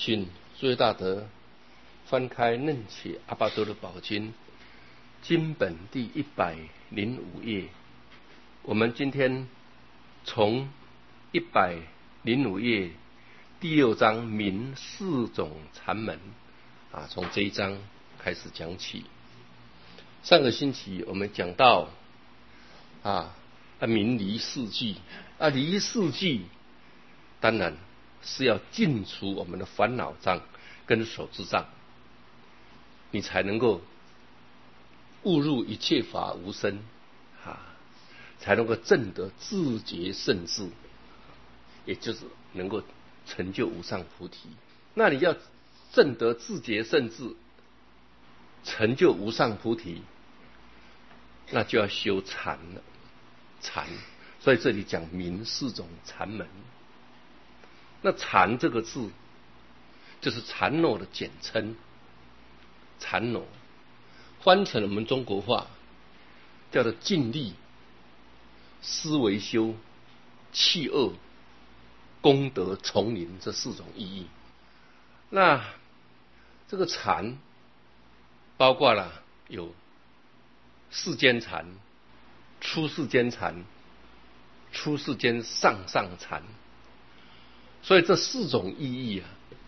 请诸位大德翻开楞伽阿跋多的宝经经本第105页。我们今天从105页第6章明4种禅门从这一章开始讲起。上个星期我们讲到明离四句离四句当然是要尽除我们的烦恼障跟手执障，你才能够悟入一切法无生才能够证得自觉圣智，也就是能够成就无上菩提。那你要证得自觉圣智，成就无上菩提，那就要修禅了。所以这里讲明4种禅门。那禅这个字就是禅诺的简称，禅诺翻成我们中国话叫做静虑、思维修、弃恶、功德丛林这4种意义。那这个禅包括了有世间禅、出世间禅、出世间上禅，所以这4种意义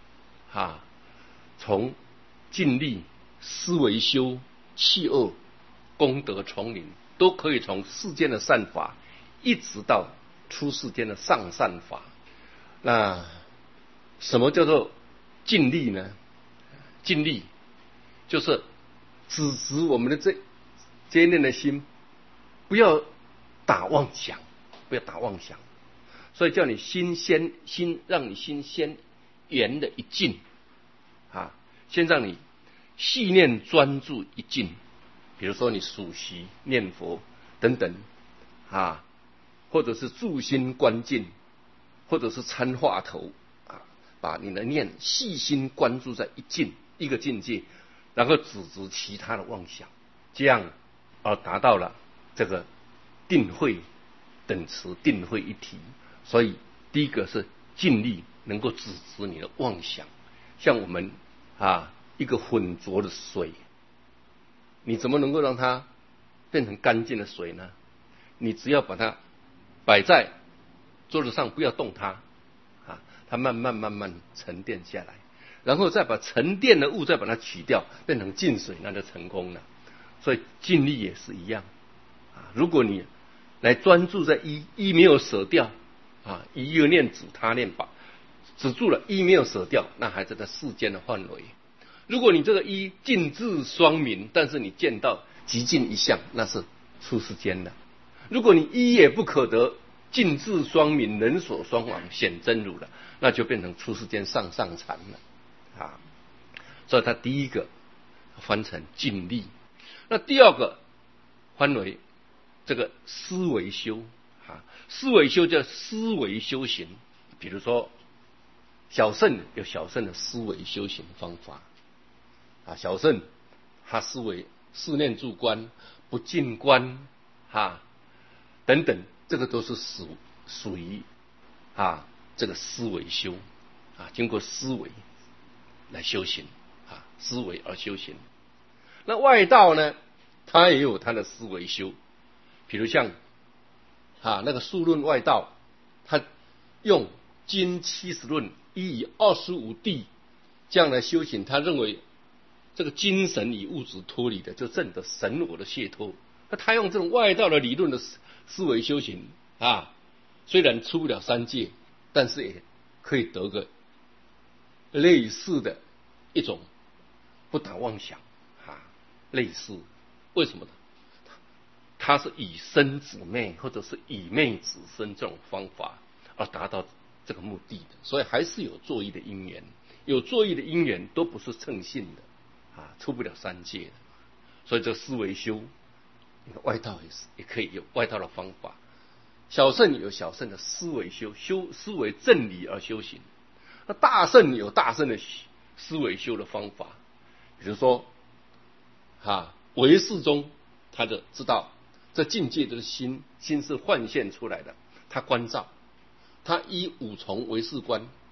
从静虑、思维修、弃恶、功德丛林，都可以从世间的善法一直到出世间的上善法。那什么叫做静虑呢？静虑就是止我们的这一念的心，不要打妄想，所以叫你让你心先圆的一静先让你细念专注一静。比如说你数息、念佛等等或者是住心观静，或者是参话头把你的念细心关注在一个境界，然后止其他的妄想，这样达到了这个定慧等持，定慧一体。所以第一个是静虑能够止你的妄想。像我们一个浑浊的水，你怎么能够让它变成干净的水呢？你只要把它摆在桌子上，不要动它它慢慢沉淀下来，然后再把沉淀的物再把它取掉，变成净水，那就成功了。所以静虑也是一样如果你来专注在一没有舍掉一又念止，他念法止住了，一没有舍掉，那还在这世间的范围。如果你这个一尽智双明，但是你见到极尽一相，那是出世间的。如果你一也不可得，尽智双明，人所双往，显真如了，那就变成出世间上禅了所以它第一个翻成静虑，那第二个翻为这个思维修思维修叫思维修行。比如说小乘有小乘的思维修行方法小乘他思维四念住观、不净观等等，这个都是属于这个思维修经过思维来修行思维而修行。那外道呢，他也有他的思维修，比如像那个数论外道，他用经70论以25谛这样来修行，他认为这个精神与物质脱离的，就证得神我的解脱。那他用这种外道的理论的思维修行虽然出不了三界，但是也可以得个类似的一种不打妄想类似。为什么呢？他是以身止昧，或者是以昧止身这种方法而达到这个目的的。所以还是有作意的因缘，有作意的因缘都不是称性的出不了三界的。所以这思维修，外道也可以有外道的方法。小乘有小乘的思维修思维正理而修行。那大乘有大乘的思维修的方法。比如说唯识中，他就知道这境界的心是幻现出来的，他观照，他依五重唯识观，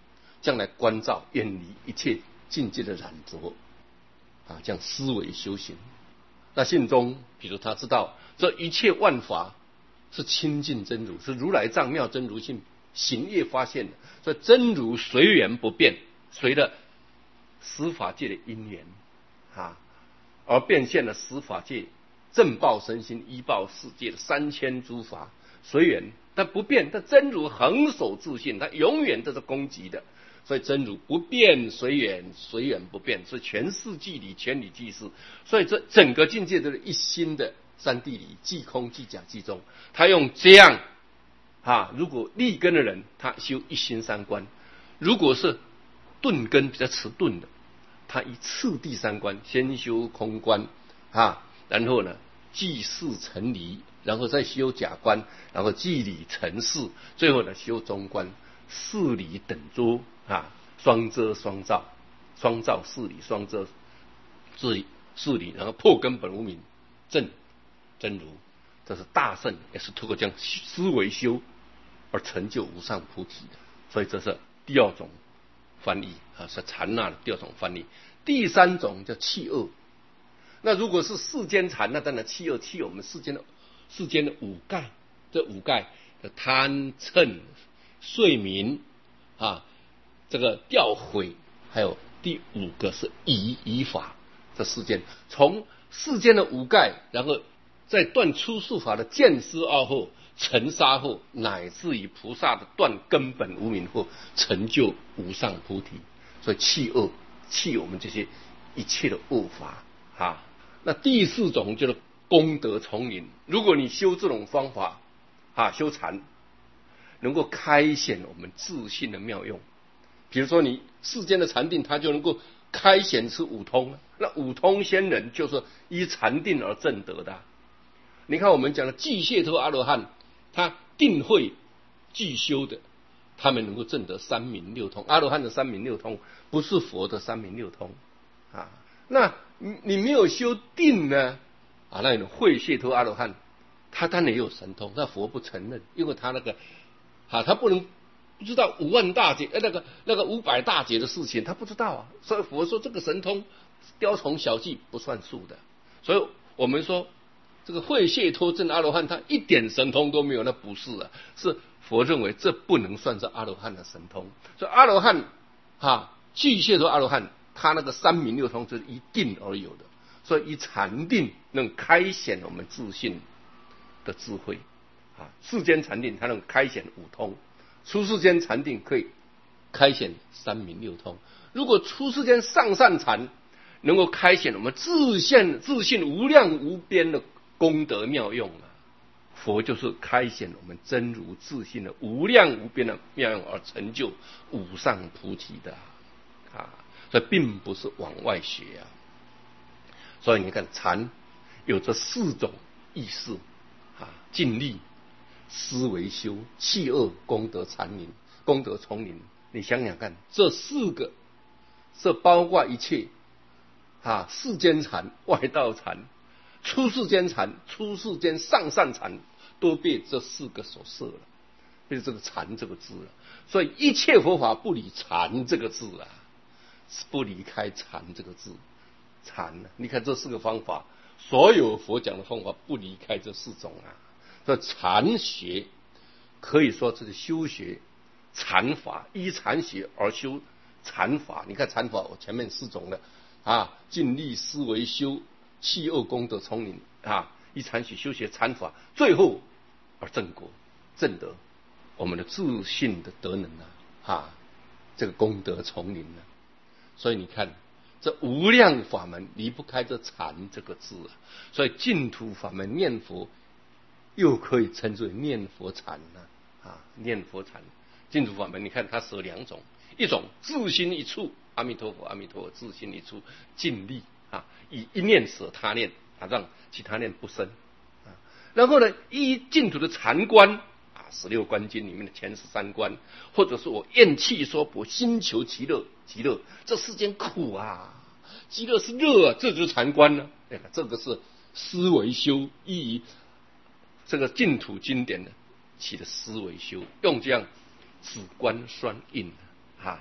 将来关照，远离一切境界的染着啊，这样思维修行。那信中，比如他知道这一切万法是清净真如，是如来藏妙真如性行业发现的，所以真如随缘不变，随着十法界的因缘啊，而变现了十法界正报身心依报世界的3000诸法随缘，但不变。但真如恒守自信，它永远都是攻击的。所以真如不变随缘，随缘不变，所以全事即理，全理即事。所以这整个境界都是一心的三谛理，即空即假即中。他用这样如果立根的人，他修一心三观；如果是钝根比较迟钝的，他以次第三观，先修空观然后呢即事成理，然后再修假观，然后即理成事，最后呢修中观，事理等诸双遮双照，双照事理，双遮事理，然后破根本无明，证真如。这是大圣，也是通过这样思维修而成就无上菩提的。所以这是第二种翻译是禅那的第二种翻译。第三种叫弃恶。那如果是世间禅，那当然弃恶，弃我们世间的五盖。这五盖的贪嗔睡眠这个掉毁，还有第五个是疑法。这世间从世间的五盖，然后再断出世法的见思二后、尘沙后，乃至于菩萨的断根本无明后，成就无上菩提。所以弃恶，弃我们这些一切的恶法那第四种就是功德丛林。如果你修这种方法修禅，能够开显我们自信的妙用。比如说你世间的禅定，它就能够开显出五通。那五通仙人就是依禅定而证得的。你看我们讲的具解脱阿罗汉，他定慧具修的，他们能够证得三明六通。阿罗汉的三明六通不是佛的三明六通那你没有修定呢那种慧解脱阿罗汉，他当然也有神通，但佛不承认，因为他那个他不知道5万大劫那个500大劫的事情，他不知道所以佛说这个神通雕虫小技不算数的。所以我们说这个慧解脱证阿罗汉，他一点神通都没有，那不是是佛认为这不能算是阿罗汉的神通。所以阿罗汉具解脱阿罗汉，他那个三明六通是一定而有的。所以以禅定能开显我们自信的智慧世间禅定它能开显五通，出世间禅定可以开显三明六通。如果出世间上善禅能够开显我们自信无量无边的功德妙用佛就是开显我们真如自信的无量无边的妙用而成就无上菩提的所以并不是往外学所以你看禅有这4种意识尽力、思维修、弃恶、功德禅林、功德丛林。你想想看，这4个是包括一切世间禅、外道禅、出世间禅、出世间上善禅，都被这4个所摄了，就是这个禅这个字所以一切佛法不离禅这个字不离开禅这个字。禅你看这4个方法，所有佛讲的方法不离开这4种所以禅学可以说这是修学禅法，依禅学而修禅法。你看禅法我前面4种的尽力思维修、弃恶功德丛林依禅学修学禅法，最后而正果证得我们的自信的德能这个功德丛林所以你看这无量法门离不开这禅这个字所以净土法门念佛又可以称之为念佛禅念佛禅。净土法门你看它舍2种，一种自心一处，阿弥陀佛阿弥陀佛，自心一处尽力以一念舍他念让其他念不生然后呢依净土的禅观16观经里面的前13观，或者是我厌气说婆心求极乐，极乐这世间苦极乐是热这就是禅观这个是思维修，依于这个净土经典的起的思维修，用这样止观双印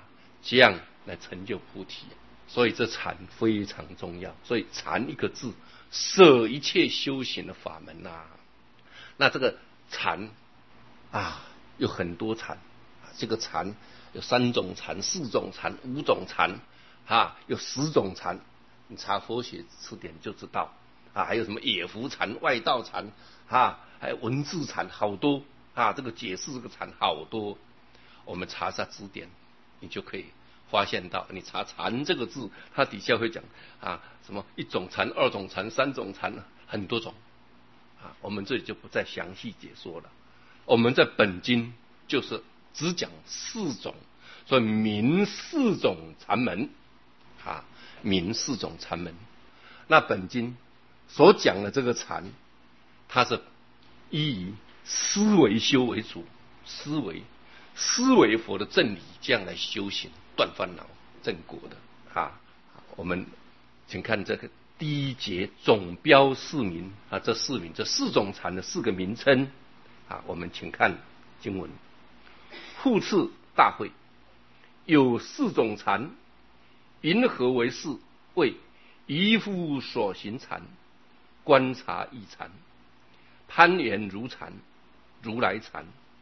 这样来成就菩提。所以这禅非常重要。所以禅一个字，摄一切修行的法门啊。那这个禅啊，有很多禅，这个禅有3种禅、4种禅、5种禅啊，有10种禅。你查佛学词典就知道啊，还有什么野狐禅、外道禅啊，还有文字禅，好多啊。这个解释这个禅好多，我们查下字典，你就可以发现到。你查禅这个字，它底下会讲啊，什么1种禅、2种禅、3种禅，很多种啊。我们这里就不再详细解说了。我们在本经就是只讲4种，所以明4种禅门啊。明4种禅门。那本经所讲的这个禅，它是以思维修为主，思维佛的正理，这样来修行断烦恼正果的啊。我们请看这个第1节总标4名啊，这4名，这4种禅的4个名称啊。我们请看经文：复次大会有4种禅，云何为是？谓依夫所行禅，观察异禅，攀缘如禅，如来禅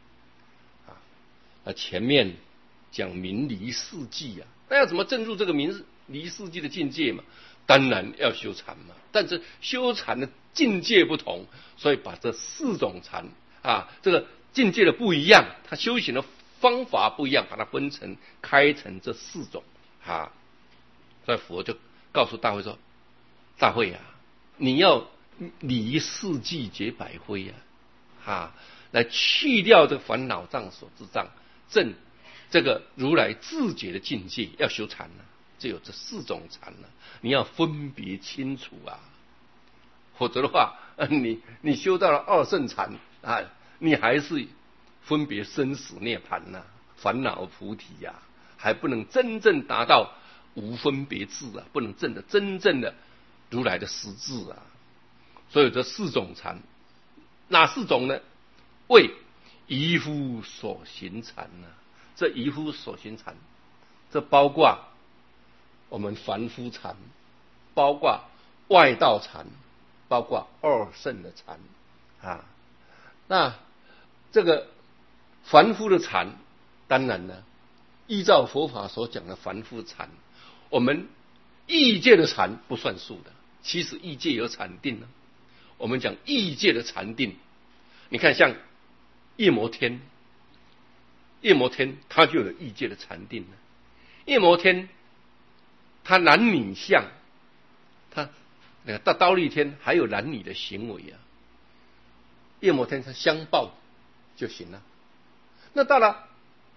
啊。前面讲明离四际啊，那要怎么证入这个明离四际的境界嘛？当然要修禅嘛。但是修禅的境界不同，所以把这4种禅啊，这个境界的不一样，他修行的方法不一样，把它开成这4种啊。所以佛就告诉大会说：“大会啊，你要离四际结百灰啊，来去掉这个烦恼障所知障，证这个如来自觉的境界，要修禅啊，就有这4种禅啊，你要分别清楚啊，否则的话，你修到了2圣禅啊，你还是分别生死涅槃呐，烦恼菩提呀，还不能真正达到无分别智啊，不能证得真正的如来的实质啊。所以这4种禅，哪4种呢？为依夫所行禅啊。这依夫所行禅，这包括我们凡夫禅，包括外道禅，包括2圣的禅啊。那这个凡夫的禅，当然呢，依照佛法所讲的凡夫禅，我们异界的禅不算数的。其实异界有禅定呢。我们讲异界的禅定，你看像夜摩天他就有异界的禅定了。夜摩天他男女相，他到忉利天还有男女的行为啊。夜摩天他相报就行了。那到了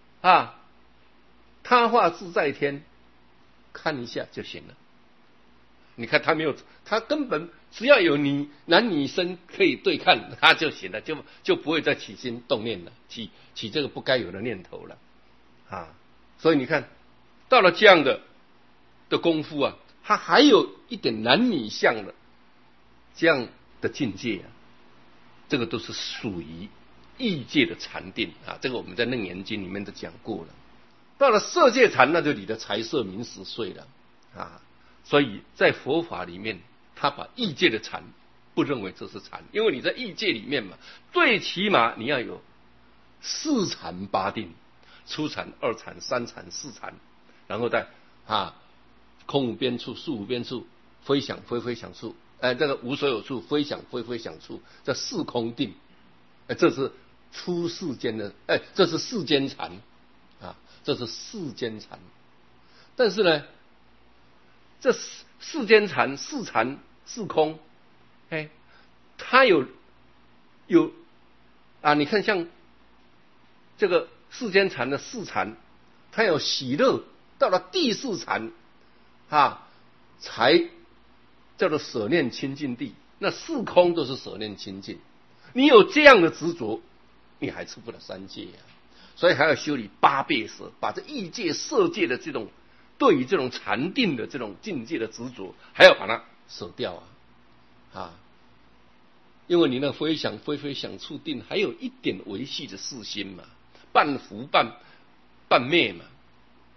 他化自在天，看一下就行了。你看他根本只要有男女生可以对看，他就行了，就不会再起心动念了，起这个不该有的念头了啊。所以你看到了这样的功夫啊，他还有一点男女相的这样的境界啊，这个都是属于异界的禅定啊。这个我们在《楞严经》里面都讲过了。到了色界禅，那就你的财色名食睡了啊。所以在佛法里面，他把异界的禅不认为这是禅，因为你在异界里面嘛，最起码你要有4禅8定，初禅、2禅、3禅、4禅，然后再空无边处、树无边处、非想非非想处，这个无所有处、非想非非想处，这4空定，这是出世间的，这是世间禅啊，这是世间禅。但是呢，这世间禅、4禅、4空，它有你看像这个世间禅的4禅，它有喜乐，到了第4禅才叫做舍念清净地。那4空都是舍念清净，你有这样的执着，你还出不了3界啊。所以还要修理8倍舍，把这异界、色界的这种对于这种禅定的这种境界的执着，还要把它舍掉因为你那非想非非想处定，还有一点维系的4心嘛，半浮半灭嘛，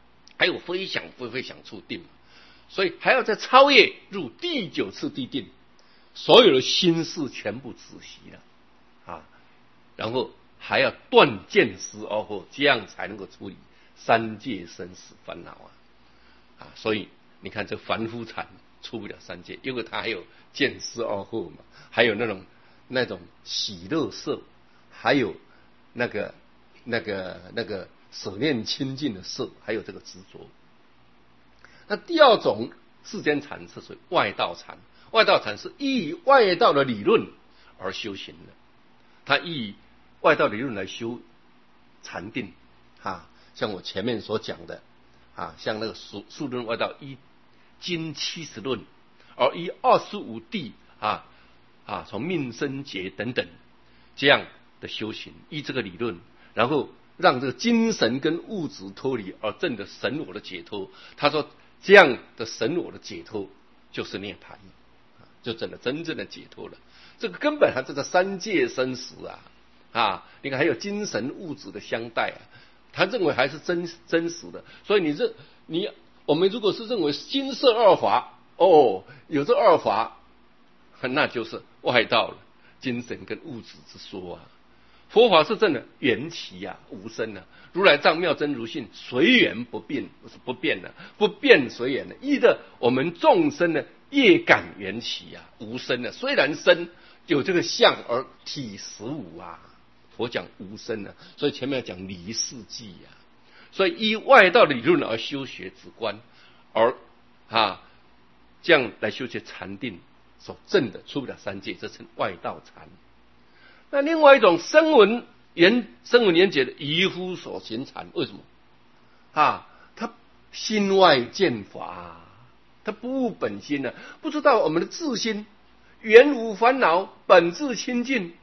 还有非想非想处定，所以还要再超越入第9次地定，所有的心事全部止息了啊，然后还要断见思而后，这样才能够处理三界生死烦恼啊！所以你看这凡夫禅出不了三界，因为他还有见思而后嘛，还有那种喜乐色，还有那个舍念清净的色，还有这个执着。那第二种世间禅是属于外道禅，外道禅是依于外道的理论而修行的，他依于外道理论来修禅定啊，像我前面所讲的啊，像那个数论外道依经70论，而依25谛从命生劫等等这样的修行，依这个理论，然后让这个精神跟物质脱离而证的神我的解脱。他说这样的神我的解脱就是涅槃，就真正的解脱了。这个根本还是在三界生死你看还有精神物质的相待他认为还是真实的。所以我们如果是认为心色二法有这二法，那就是外道了，精神跟物质之说佛法是真的缘起无生如来藏妙真如性随缘不变，不变不变随缘依着我们众生的业感缘起无生虽然生有这个相而体实无佛讲无生所以前面要讲离世际所以依外道理论而修学止观，而这样来修学禅定所证的出不了三界，这称外道禅。那另外一种声闻缘觉的愚夫所行禅，为什么他心外见法他不悟本心不知道我们的自心原无烦恼，本自清净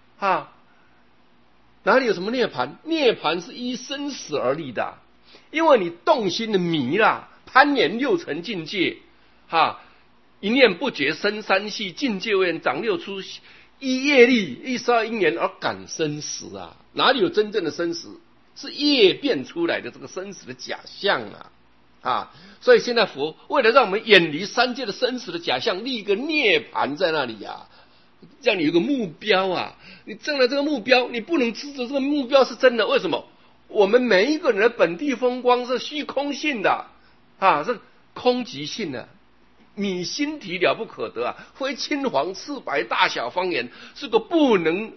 哪里有什么涅槃？涅槃是依生死而立的，因为你动心的迷攀缘6层境界一念不觉生三系，境界位长6出，依业力依12因缘而感生死哪里有真正的生死？是业变出来的这个生死的假象所以现在佛为了让我们远离三界的生死的假象，立一个涅槃在那里让你有个目标你证了这个目标，你不能执着这个目标是真的。为什么？我们每一个人的本地风光是虚空性的是空寂性的，你心体了不可得非青黄赤白大小方圆，是个不能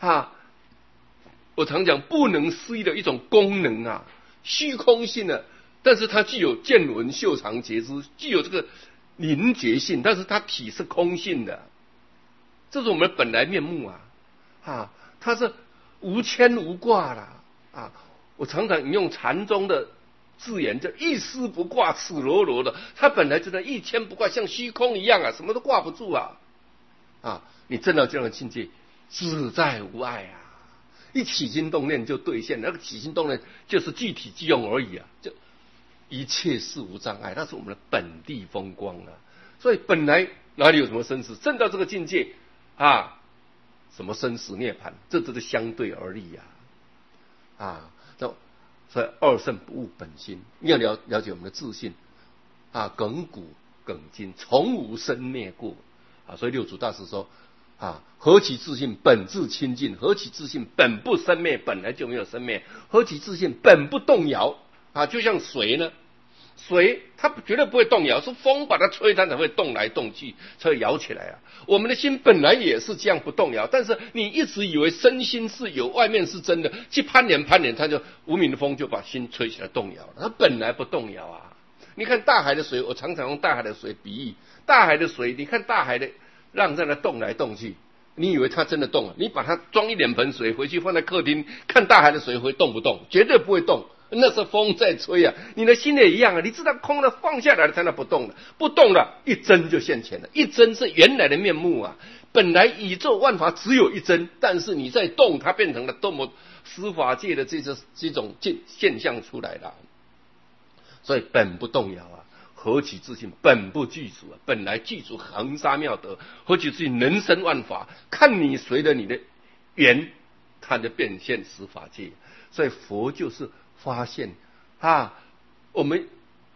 我常讲不能思议的一种功能虚空性的，但是它具有见闻嗅尝觉知，具有这个凝结性，但是它体是空性的，这是我们本来面目它是无牵无挂我常常引用禅宗的字眼，叫一丝不挂，赤裸裸的，它本来就在一牵不挂，像虚空一样什么都挂不住你证到这样的境界，自在无碍一起心动念就兑现，那个起心动念就是具体即用而已就一切事无障碍，那是我们的本地风光所以本来哪里有什么生死？证到这个境界什么生死涅槃，这都是相对而立所以二圣不悟本心，你要了解我们的自信亘古亘今，从无生灭过所以六祖大师说何其自信本自清净，何其自信本不生灭，本来就没有生灭，何其自信本不动摇就像水呢，水它绝对不会动摇，是风把它吹它才会动来动去，才会摇起来我们的心本来也是这样不动摇，但是你一直以为身心是有，外面是真的，去攀连，它就无名的风就把心吹起来动摇了，它本来不动摇你看大海的水，我常常用大海的水比喻，大海的水，你看大海的浪在那动来动去，你以为它真的动了？你把它装一脸盆水回去放在客厅，看大海的水会动不动？绝对不会动，那是风在吹你的心也一样你知道空了放下来了，才那不动了，不动了，一真就现前了，一真是原来的面目本来宇宙万法只有一真，但是你在动，它变成了多么司法界的这种现象出来了。所以本不动摇何其自信本不具足本来具足恒沙妙德，何其自信能生万法，看你随着你的缘，它就变现司法界。所以佛就是发现我们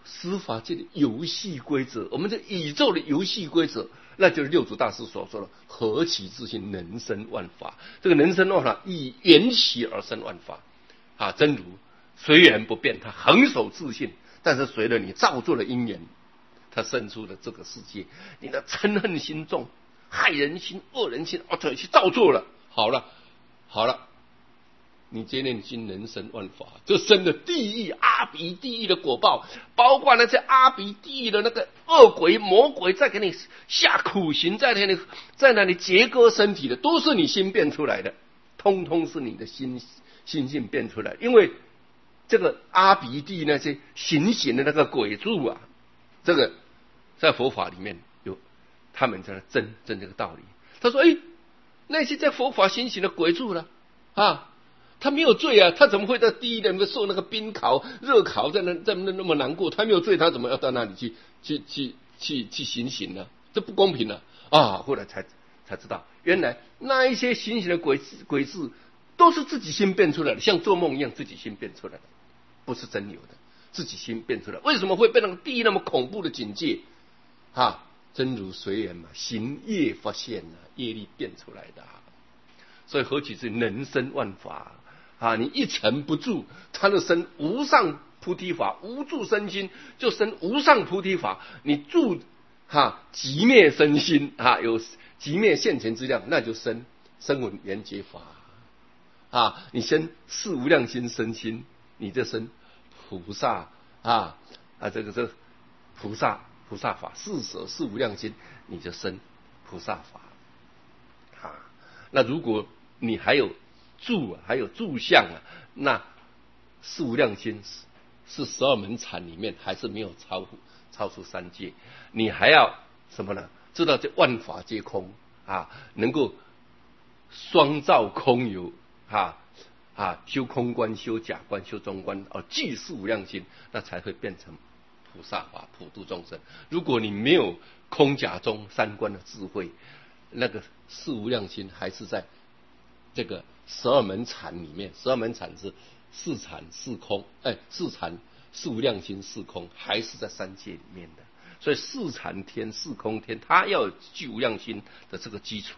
司法界的游戏规则，我们这宇宙的游戏规则，那就是六祖大师所说的何其自信，能生万法。这个能生万法，以缘起而生万法啊！真如随缘不变，他恒守自信，但是随着你造作的因缘，他生出了这个世界。你的嗔恨心重，害人心、恶人心，对，去造作了。好了，你这念心能生万法，就生了地狱、阿鼻地狱的果报，包括那些阿鼻地狱的那个恶鬼、魔鬼，在给你下苦刑，在那里截割身体的，都是你心变出来的，通通是你的心性变出来。因为这个阿鼻地狱那些行刑的那个鬼柱啊，这个在佛法里面有他们在争这个道理。他说：“那些在佛法行刑的鬼柱了啊，他没有罪啊，他怎么会在地狱里面受那个冰烤、热烤，在那么难过？他没有罪，他怎么要到那里去行刑呢？这不公平了啊！”后来才知道，原来那一些行刑的鬼柱都是自己心变出来的，像做梦一样，自己心变出来的，不是真有的，自己心变出来。为什么会被那个地狱那么恐怖的警戒啊？真如随缘嘛，行业发现啊，业力变出来的所以何其是能生万法啊！你一尘不住，他就生无上菩提法；无住身心，就生无上菩提法。你住寂灭身心有寂灭现前之量，那就生闻缘觉法你生四无量心身心，你就生菩萨这个菩萨法，四无量心，你就生菩萨法那如果你还有住相那四无量心是12门禅里面还是没有超出三界。你还要什么呢？知道这万法皆空能够双照空有修空观、修假观、修中观具四无量心，那才会变成菩萨法，普度众生。如果你没有空假中三观的智慧，那个四无量心还是在这个12门禅里面。12门禅是四禅四空，四禅四无量心四空，还是在三界里面的。所以四禅天、四空天，它要有具无量心的这个基础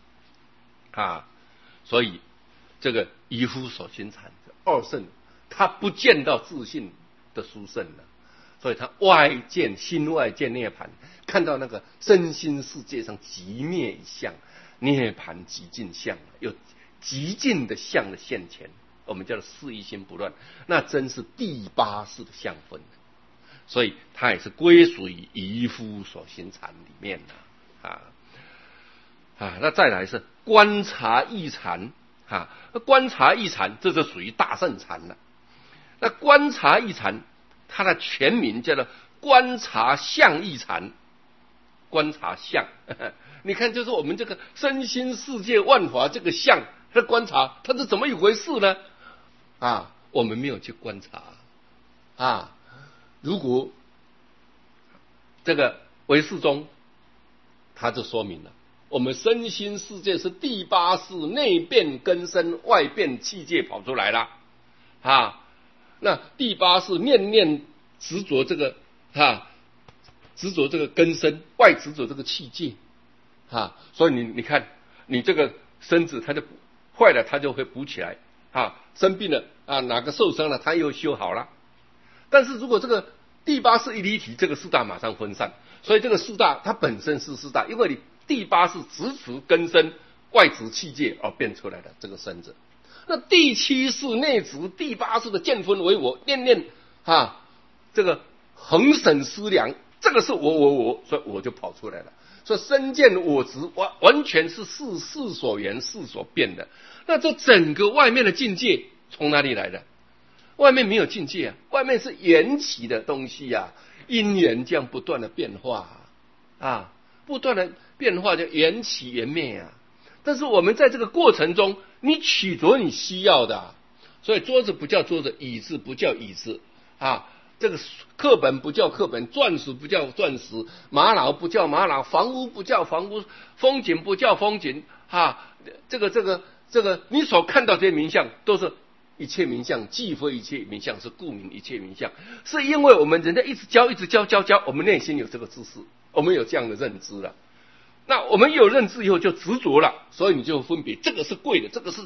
所以这个愚夫所行禅二圣，他不见到自信的殊胜了。所以他外见心外见涅槃，看到那个身心世界上极灭一相，涅槃极尽相，有极尽的相的现前，我们叫做四一心不乱，那真是第八识的相分。所以它也是归属于愚夫所行禅里面那再来是观察异禅观察异禅，这就属于大圣禅了。那观察异禅，它的全名叫做观察相异禅。观察相你看，就是我们这个身心世界万法这个相的观察，它是怎么一回事呢？我们没有去观察如果这个唯识宗他就说明了，我们身心世界是第八识内变根生，外变气界跑出来了那第八识念念执着这个执着这个根生，外执着这个气界所以你看，你这个身子它就坏了，它就会补起来生病了哪个受伤了，它又修好了。但是如果这个第八识一离体，这个四大马上分散，所以这个四大它本身是四大，因为你第八识执持根生，外执气界而变出来的这个身子。那第七识内执，第八识的见分为我，念念这个恒审思量，这个是我，所以我就跑出来了。所以身见我执完全是事所缘，事所变的。那这整个外面的境界从哪里来的？外面没有境界外面是缘起的东西因缘这样不断的变化不断的变化就缘起缘灭但是我们在这个过程中，你取着你需要的所以桌子不叫桌子，椅子不叫椅子这个课本不叫课本，钻石不叫钻石，玛瑙不叫玛瑙，房屋不叫房屋，风景不叫风景这个你所看到这些名相都是一切名相既非一切名相，是故名一切名相。是因为我们人家一直教，我们内心有这个知识，我们有这样的认知了。那我们有认知以后就执着了，所以你就分别这个是贵的，这个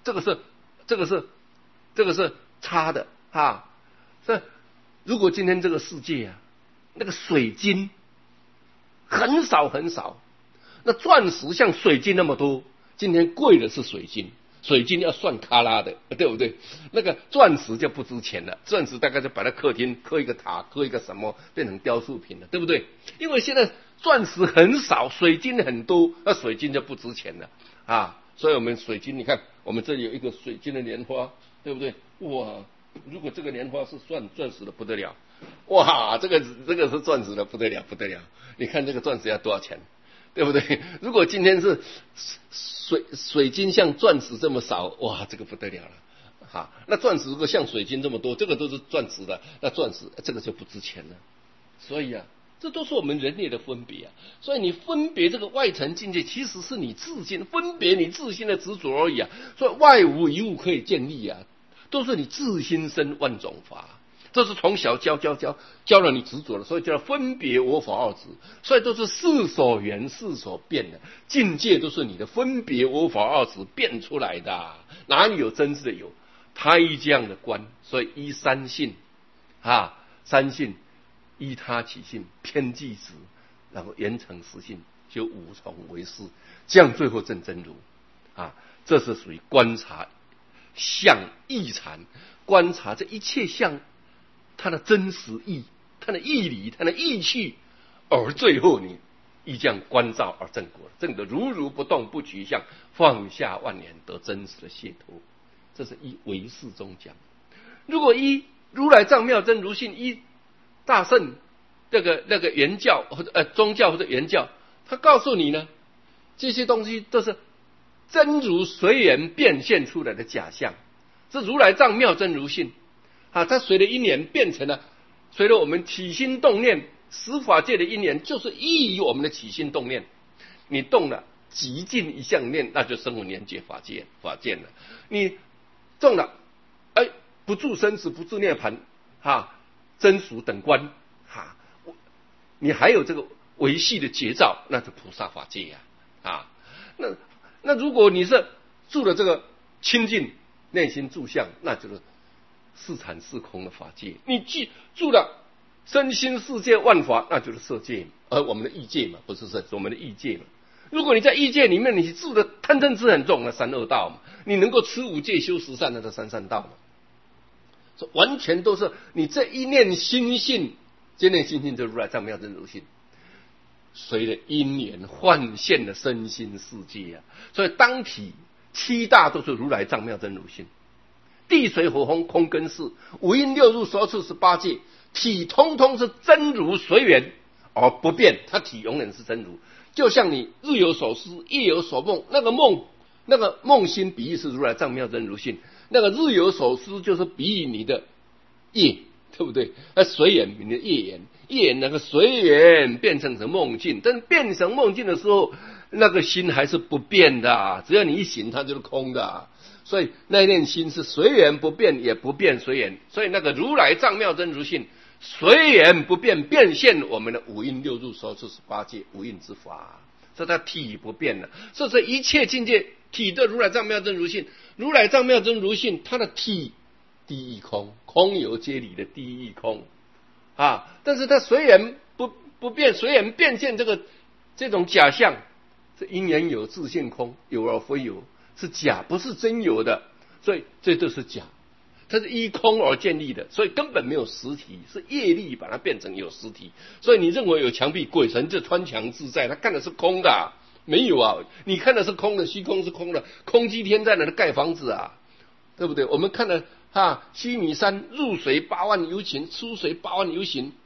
是差的啊。如果今天这个世界啊，那个水晶很少，那钻石像水晶那么多，今天贵的是水晶。水晶要算卡拉的，对不对？那个钻石就不值钱了，钻石大概就摆在客厅，刻一个塔，刻一个什么，变成雕塑品了，对不对？因为现在钻石很少，水晶很多，那水晶就不值钱了啊。所以我们水晶，你看我们这里有一个水晶的莲花，对不对？哇，如果这个莲花是算钻石的不得了，哇，这个是钻石的不得了。你看这个钻石要多少钱？对不对？如果今天是水晶像钻石这么少，哇，这个不得了了哈。那钻石如果像水晶这么多，这个都是钻石的，那钻石这个就不值钱了。所以啊，这都是我们人类的分别啊。所以你分别这个外层境界，其实是你自心分别你自心的执着而已啊。所以外无一物可以建立啊，都是你自心生万种法。这是从小教了你执着了，所以叫分别我法二执，所以都是事所缘事所变的境界，都是你的分别我法二执变出来的，哪里有真实的有？他依这样的观，所以依三性啊，三性依他起性偏计执，然后缘成实性，就无从为事，这样最后证真如啊，这是属于观察相义禅，观察这一切相。它的真实义，它的义理，它的义趣，而最后你依这样观照而证果，证得如不动不取相，放下万年得真实的解脱。这是依唯识中讲。如果依如来藏妙真如性，依大乘那个原教或者宗教或者原教，他告诉你呢，这些东西都是真如随缘变现出来的假象，是如来藏妙真如性。啊，它随着因缘变成了，随着我们起心动念，十法界的因缘就是依于我们的起心动念。你动了极尽一项念，那就生为年界法界了。你动了，不住生死，不住涅槃，真俗等观，你还有这个维系的觉照，那是菩萨法界呀，那如果你是住了这个清净内心住相，那就是是禅是空的法界。你住了身心世界万法，那就是色界，而我们的意界嘛，不是我们的意界嘛。如果你在意界里面，你住的贪嗔痴很重，那三恶道嘛，你能够持五戒修十善，那叫三善道嘛。完全都是你这一念心性，这念心性就如来藏妙真如性，随着因缘幻现的身心世界啊。所以当体七大都是如来藏妙真如性。地水火风空根识，五阴六入所处18界，体通通是真如随缘而不变，它体永远是真如。就像你日有所思夜有所梦，那个梦心比喻是如来藏妙真如性，那个日有所思就是比喻你的夜，对不对？随缘你的夜缘那个随缘变成梦境，但是变成梦境的时候，那个心还是不变的，只要你一醒它就是空的。所以那一念心是随缘不变，也不变随缘。所以那个如来藏妙真如性，随缘不变，变现我们的五阴六入所处18界无印之法，所以它体不变了。所以这一切境界体的如来藏妙真如性，如来藏妙真如性，它的体第一空，空有皆理的第一空但是它随缘不变，随缘变现这种假象，是因缘有自性空，有而非有。是假，不是真有的，所以这都是假，它是依空而建立的，所以根本没有实体，是业力把它变成有实体。所以你认为有墙壁，鬼神就穿墙自在，他看的是空的没有啊，你看的是空的，虚空是空的，空积天在那里盖房子对不对？我们看的须弥山入水8万由旬，出水8万由旬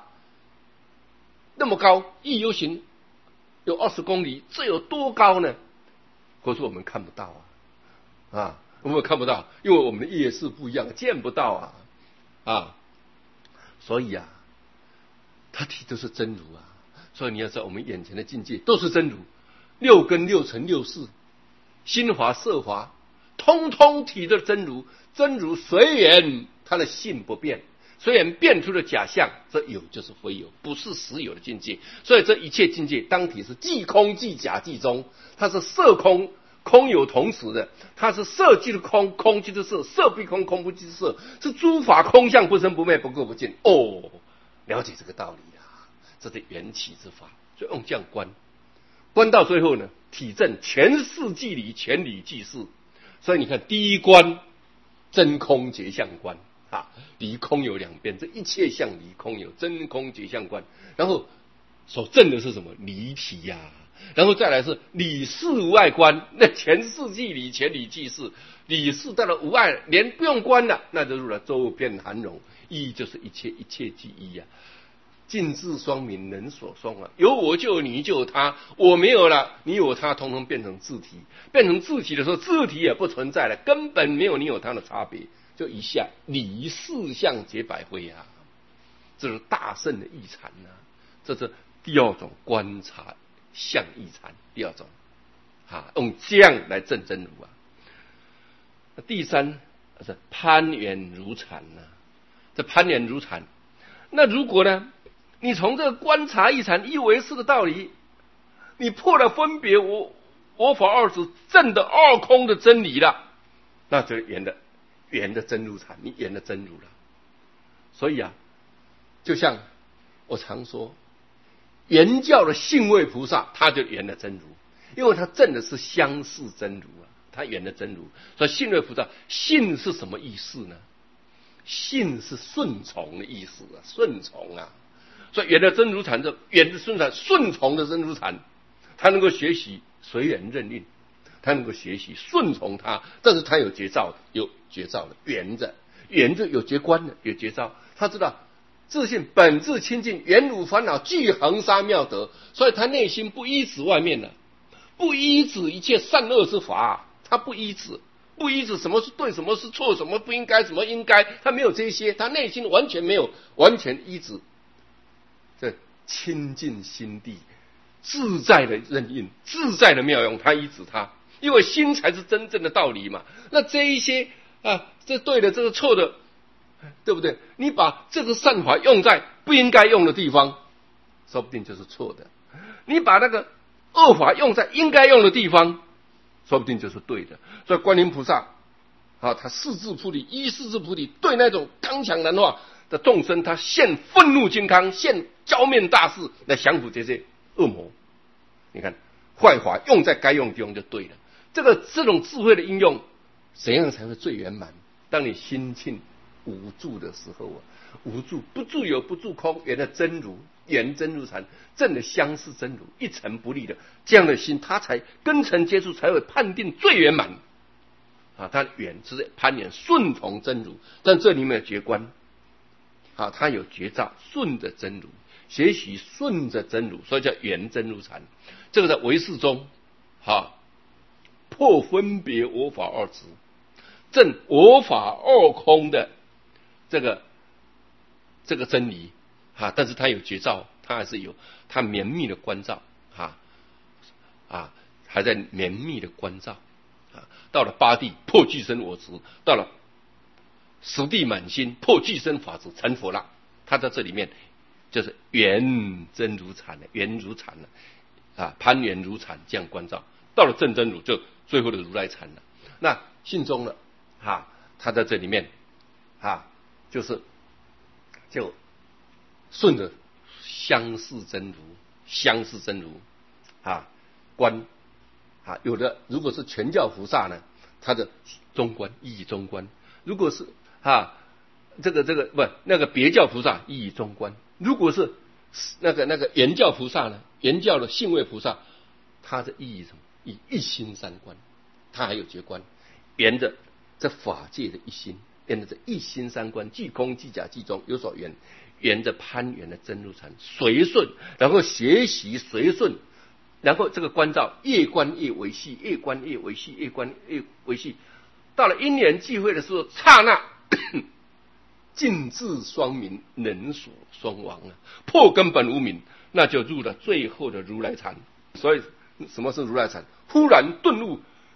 那么高，一由旬有20公里，这有多高呢？可是我们看不到我们看不到，因为我们的业识不一样，见不到所以它体都是真如所以你要知道，我们眼前的境界都是真如，六根六尘六识，心华色华， 通通体的真如，真如随缘，它的性不变，虽然变出了假象，这有就是非有，不是实有的境界。所以这一切境界当体是即空即假即中，它是色空，空有同时的，它是色即是空，空即是色，色不空，空不即是色，是诸法空相不生不灭，不垢不净。哦，了解这个道理啊，这是缘起之法。所以用这样观，观到最后呢，体证全事即理，全理即事。所以你看第一观真空觉相观啊，离空有两边，这一切相离空有，真空觉相观。然后所证的是什么？离体呀。然后再来是理事无碍观，那全事即理，全理即事。理事到了无碍，连不用观了，那就入了周遍含容。意义就是一切，一切即一呀。尽智双明，人所双啊，有我就有你就有他，我没有了，你有他，统统变成自体。变成自体的时候，自体也不存在了，根本没有你有他的差别。就一下离事相解百灰啊，这是大圣的义禅啊，这是第二种观察相义禅，第二种用这样来证真如啊。第三是攀缘如禅啊，这攀缘如禅。那如果呢，你从这个观察义禅一为是的道理，你破了分别我法二执证的二空的真理了，那就圆的真如禅，你圆的真如了。所以啊，就像我常说，圆教的信位菩萨，他就圆了真如，因为他证的是相似真如啊，他圆了真如。所以信位菩萨，信是什么意思呢？信是顺从的意思啊，顺从啊。所以圆的真如禅，这圆的顺从的真如禅，他能够学习随缘任运，他能够学习顺从他，但是他有觉照的，有觉照的，圆着有觉观的，有觉照。他知道自信本质清净，圆如烦恼具恒沙妙德，所以他内心不依止外面的，不依止一切善恶之法，他不依止什么是对，什么是错，什么不应该，什么应该，他没有这些，他内心完全没有完全依止，这清净心地，自在的任运，自在的妙用，他依止他，因为心才是真正的道理嘛。那这一些这对的，这个错的，对不对？你把这个善法用在不应该用的地方，说不定就是错的；你把那个恶法用在应该用的地方，说不定就是对的。所以观音菩萨他四智菩提，依四智菩提对那种刚强难化的众生，他现愤怒金刚，现浇面大士来降服这些恶魔。你看坏法用在该用的地方就对了。这种智慧的应用，怎样才会最圆满？当你心性无助的时候无助，不住有，不住空，圆的真如，圆真如禅，证的相似真如，一尘不立的这样的心，他才根尘接触，才会判定最圆满他圆是攀缘顺从真如，但这里面有觉观他有觉照，顺着真如学习，顺着真如，所以叫圆真如禅。这个在唯识中破分别我法二执，证我法二空的这个真理但是他有觉照，他还是有他绵密的关照还在绵密的关照到了八地破俱生我执，到了十地满心破俱生法执，成佛了。他在这里面就是圆真如禅的，圆如禅了攀缘如禅，这样关照。到了正真如，就最后的如来禅了。那信中了他在这里面就顺着相似真如观有的如果是全教菩萨呢，他的中观意义中观；如果是那个别教菩萨意义中观；如果是那个圆教菩萨呢，圆教的信位菩萨，他的意义什么？以一心三观，他还有觉观，圆着这法界的一心，圆着这一心三观，即空即假即中，有所圆，沿着攀缘的真如禅随顺，然后学习随顺，然后这个观照越观越维系，越观越维系，越观越维系，到了因缘际会的时候，刹那尽智双明，人所双亡破根本无明，那就入了最后的如来禅。所以什么是如来禅？忽然顿悟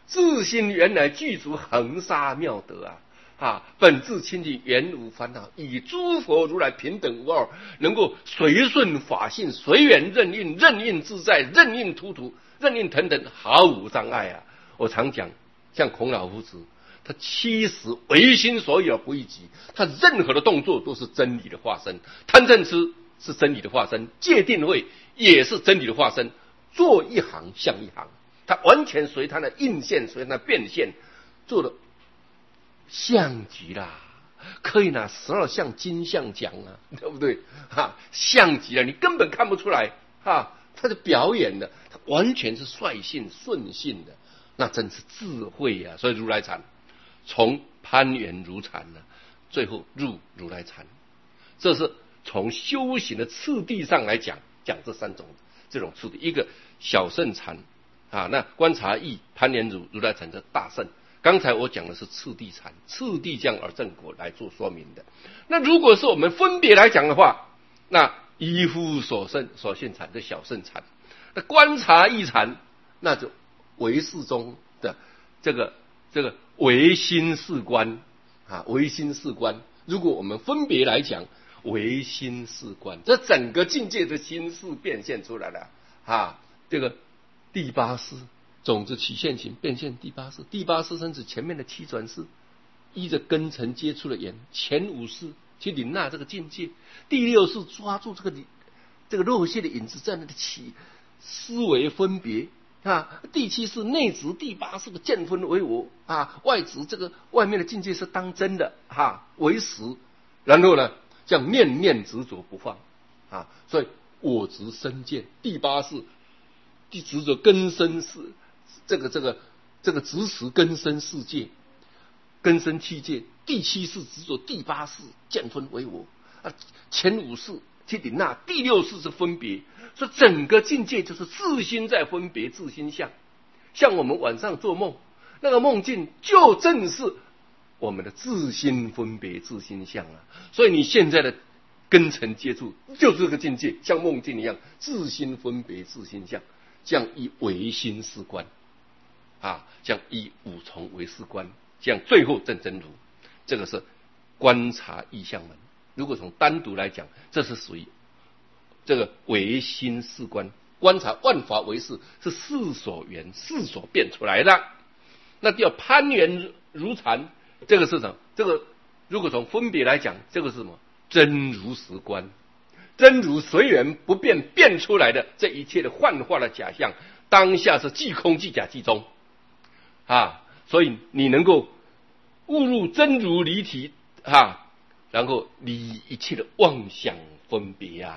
自心原来具足恒沙妙德本自清净，原无烦恼，以诸佛如来平等无二，能够随顺法性，随缘任运，任运自在，任运突突，任运腾腾，毫无障碍我常讲，像孔老夫子，他70唯心所有而不异己，他任何的动作都是真理的化身。贪嗔痴是真理的化身，戒定慧也是真理的化身，做一行像一行，他完全随他的应现，随他的变现，做的相极啦，可以拿12相金像奖对不对像极了，你根本看不出来他的表演的，他完全是率性顺性的，那真是智慧所以如来禅从攀缘如禅最后入如来禅，这是从修行的次第上来讲这3种这种次第。一个小圣禅那观察义、攀缘如来禅是大圣。刚才我讲的是次第禅，次第降而正果来做说明的。那如果是我们分别来讲的话，那依夫所现禅的小圣禅，那观察义禅，那就唯识中的这个唯心事观唯心事观。如果我们分别来讲，唯心事观，这整个境界的心事变现出来了这个第8识。种子起现行，变现第8识。第8识生指前面的7转识，依着根尘接触的缘，前5识去领纳这个境界。第6识抓住这个肉蟹的影子在那里起思维分别第7识内执，第8识的见分为我外执这个外面的境界是当真的为实，然后呢，这样念念执着不放所以我执身见。第8识第执着根生是这个执持根生世界，根生器界。第7识执着第8识见分为我前5识去领纳，第6识是分别。所以整个境界就是自心在分别，自心相。像我们晚上做梦，那个梦境就正是我们的自心分别，自心相所以你现在的根尘接触就是这个境界，像梦境一样，自心分别，自心相。这样以唯心事观这样以5重为事观，这样最后证真如。这个是观察意象门。如果从单独来讲，这是属于这个唯心事观，观察万法唯识，是事所缘，事所变出来的。那叫攀缘如禅，这个是什么？这个如果从分别来讲，这个是什么？真如实观。真如随缘不变变出来的这一切的幻化的假象，当下是即空即假即中所以你能够悟入真如离体然后离一切的妄想分别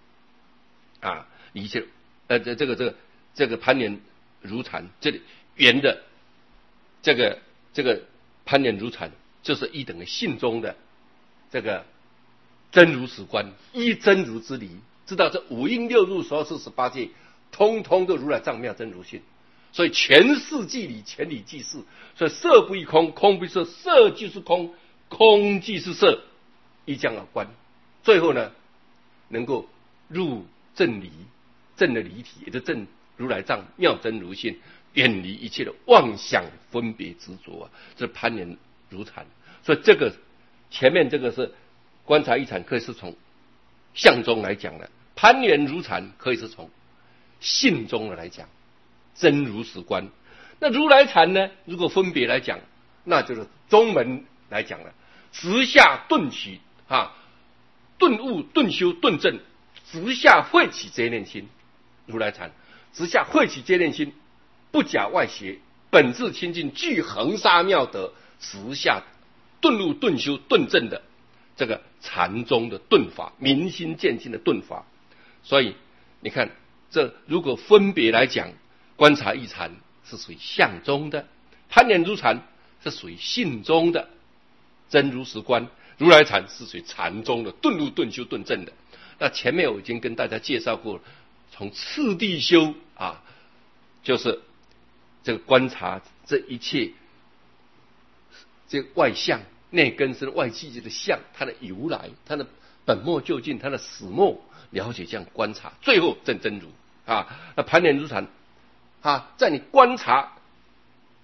离一切这个攀缘如禅，这里缘的这个攀缘如禅，就是一等的性中的这个真如实观，依真如之理，知道这5应6入1248界通通都如来藏妙真如性。所以全事即理，全理即事。所以色不异空，空不异色，色即是空，空即是色，依这样而观。最后呢，能够入正理，正的离体，也就正如来藏妙真如性，远离一切的妄想分别执着这是攀缘如禅。所以这个前面这个是观察一禅，可以是从相中来讲的；攀缘如禅可以是从性中的来讲，真如实观。那如来禅呢？如果分别来讲，那就是中门来讲了，直下顿起顿悟、顿修、顿证，直下慧起这念心。如来禅直下慧起这念心，不假外邪，本自清净，具恒沙妙德，直下顿悟、顿修、顿证的这个禅宗的顿法，明心见性的顿法。所以你看，这如果分别来讲，观察一禅是属于相中的，攀缘如禅是属于性中的，真如实观如来禅是属于禅中的顿悟、顿修、顿证的。那前面我已经跟大家介绍过了，从次第修就是这个观察这一切这个外相、内根生、外气界的相，它的由来、它的本末究竟、它的始末，了解这样观察，最后证真如那攀缘如禅在你观察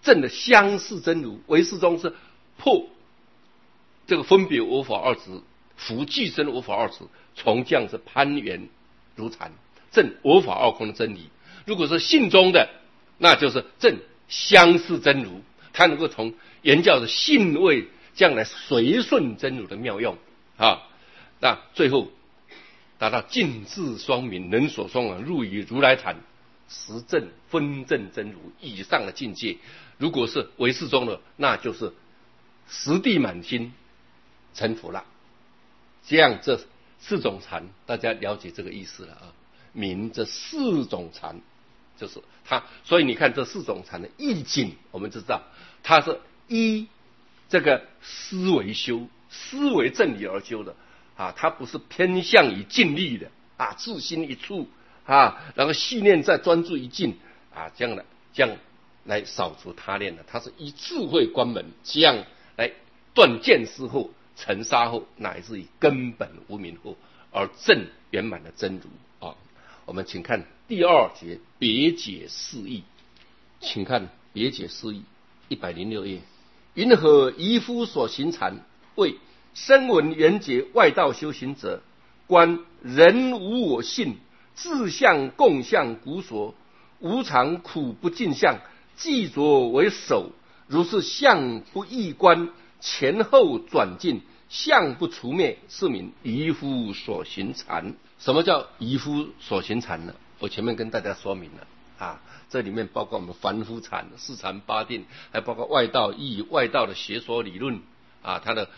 正的相似真如，唯识宗是破这个分别我法二执，伏俱生我法二执，从降是攀缘如禅，正我法二空的真理。如果是信中的，那就是正相似真如，它能够从原教的信位将来随顺真如的妙用啊。那最后达到尽智双明，能所双往，入于如来禅，实证分证真如以上的境界。如果是唯识宗的，那就是实地满心成佛了。这样这四种禅，大家了解这个意思了啊。明这四种禅就是它，所以你看这四种禅的意境，我们就知道它是依这个思维修，思维正理而修的啊，它不是偏向于尽力的啊，自心一处啊，然后细念再专注一境啊，这样来扫除他念的，它是以智慧关门，这样来断见思后、尘沙后，乃至于根本无明后，而证圆满的真如啊。我们请看第二节别解释义，请看别解释义106页，云何愚夫所行禅，为声闻缘觉外道修行者，观人无我性，自相共相古所，无常苦不尽相，既着为首，如是相不异观，前后转进，相不除灭，是名愚夫所行禅。什么叫愚夫所行禅呢？我前面跟大家说明了啊，这里面包括我们凡夫禅、四禅八定，还包括外道义、外道的学说理论啊，他的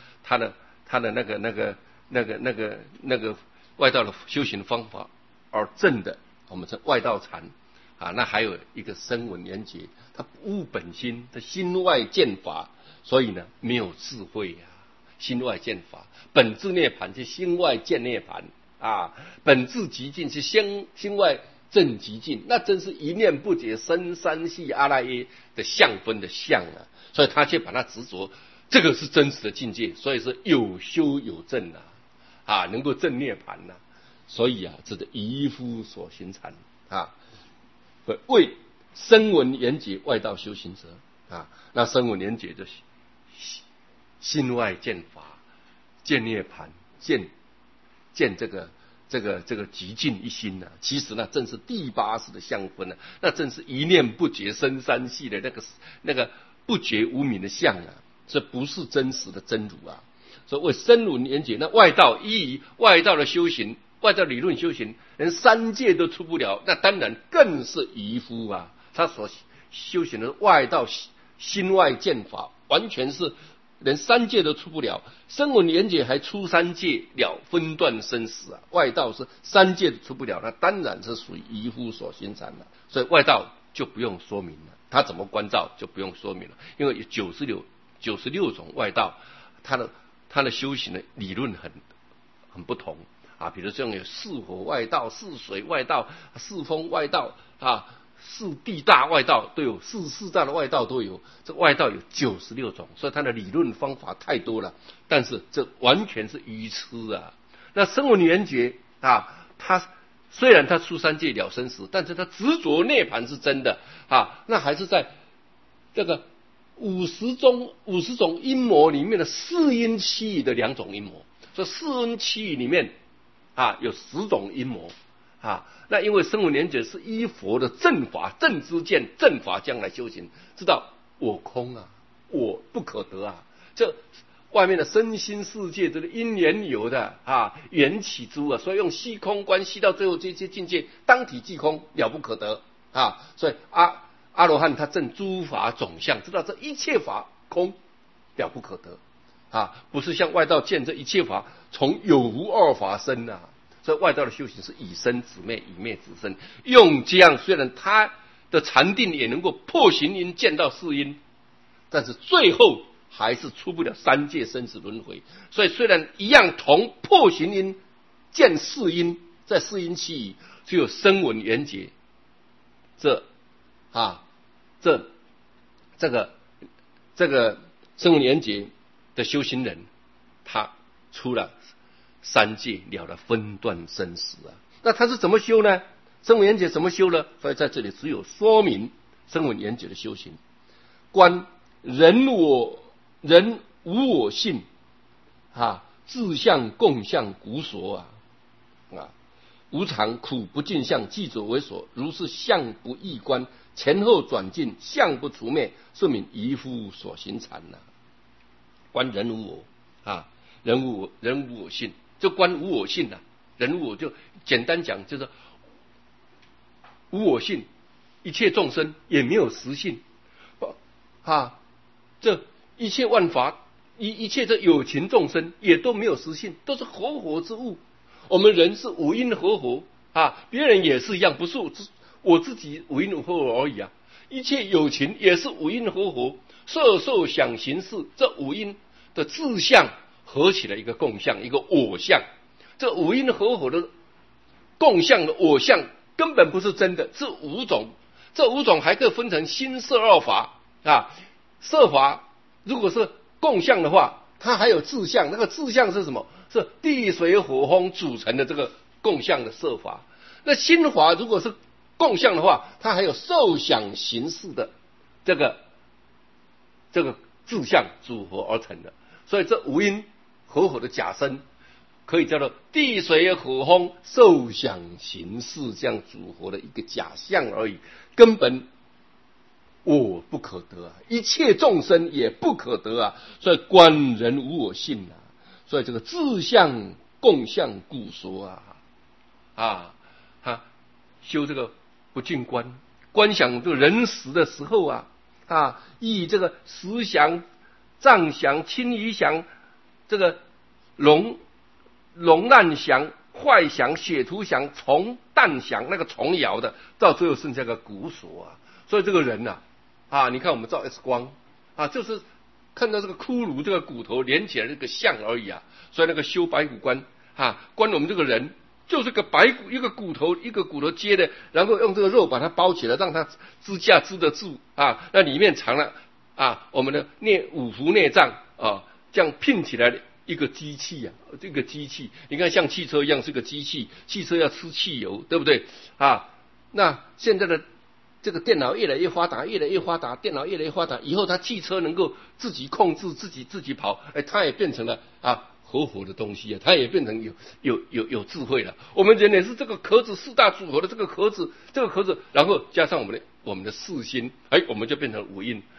那个外道的修行方法而正的，我们称外道禅啊。那还有一个声闻缘觉，他不悟本心，他心外见法，所以呢没有智慧啊。心外见法，本质涅槃是心外见涅槃啊，本质极尽是心外正极尽，那真是一念不解生三系阿赖耶的相分的相啊，所以他却把它执着，这个是真实的境界，所以是有修有证啊，能够证涅槃呐，所以啊，这是愚夫所行禅啊，为声闻缘觉外道修行者啊，那声闻缘觉就是心外见法，见涅槃，见这个极尽一心呢，其实呢正是第八识的相分呢，那正是一念不觉生三系的那个不觉无明的相啊，这不是真实的真如啊。所以为声闻缘觉，那外道依外道的修行，外道理论修行，连三界都出不了，那当然更是愚夫啊。他所修行的外道心外见法，完全是连三界都出不了，声闻缘觉还出三界了，分段生死啊！外道是三界都出不了，那当然是属于愚夫所行禅了。所以外道就不用说明了，他怎么观照就不用说明了，因为有96种外道，他的修行的理论很不同啊。比如这种有四火外道、四水外道、四风外道啊。四地大外道都有，四大的外道都有，这外道有96种，所以它的理论方法太多了，但是这完全是愚痴啊。那声闻缘觉啊，他虽然他出三界了生死，但是他执着涅槃是真的啊，那还是在这个50种阴谋里面的四因七义的2种阴谋，这四因七义里面啊有10种阴谋啊。那因为声闻缘觉是依佛的正法、正知见、正法将来修行，知道我空啊，我不可得啊，这外面的身心世界这个因缘有的啊，缘起诸啊，所以用虚空观系到最后这些境界，当体即空，了不可得啊。所以阿罗汉他证诸法总相，知道这一切法空，了不可得啊，不是像外道见这一切法从有无二法生啊。所以外道的修行是以生止灭，以灭止生，用这样，虽然他的禅定也能够破行因见到四因，但是最后还是出不了三界生死轮回。所以虽然一样同破行因见四因，在四因期里只有声闻缘觉这个声闻缘觉的修行人，他出了三界，了了分段生死啊。那他是怎么修呢？声闻缘觉怎么修呢？所以在这里只有说明声闻缘觉的修行。 观人无我性自相共相古所无常苦不尽相，记者为所，如是相不异观，前后转进，相不除灭，是名愚夫所行禅观人无我人无我性，就观无我性人无我就简单讲就是无我性，一切众生也没有实性这一切万法一切这有情众生也都没有实性，都是合合之物。我们人是五阴合合别人也是一样，不是我自己五阴合合而已一切有情也是五阴合合，色受想行识这五阴的自相合起来一个共相，一个我相。这五阴合合的共相的我相根本不是真的，是五种。这五种还可以分成心色二法色法如果是共相的话，它还有自相，那个自相是什么？是地水火风组成的这个共相的色法。那心法如果是共相的话，它还有受想行识的这个自相组合而成的。所以这五阴合合的假身可以叫做地水火风受想行识这样组合的一个假象而已，根本我不可得一切众生也不可得所以观人无我性所以这个自相共相故说修这个不净观，观想这个人死的时候以这个实想、藏想、轻疑想、这个龙难想、坏想、血图想、虫蛋想，那个虫咬的，到最后剩下个骨锁所以这个人你看我们照 X 光就是看到这个骷髅这个骨头连起来这个像而已所以那个修白骨观观我们这个人就是个白骨，一个骨头接的，然后用这个肉把它包起来，让它支架支得住那里面藏了我们的五腑内脏这样拼起来的一个机器这个机器你看像汽车一样是个机器，汽车要吃汽油，对不对那现在的这个电脑越来越发达，电脑越来越发达，以后它汽车能够自己控制自己跑它也变成了合伙的东西它也变成有智慧了。我们人也是这个壳子四大组合的这个壳子，然后加上我们的四心我们就变成五阴。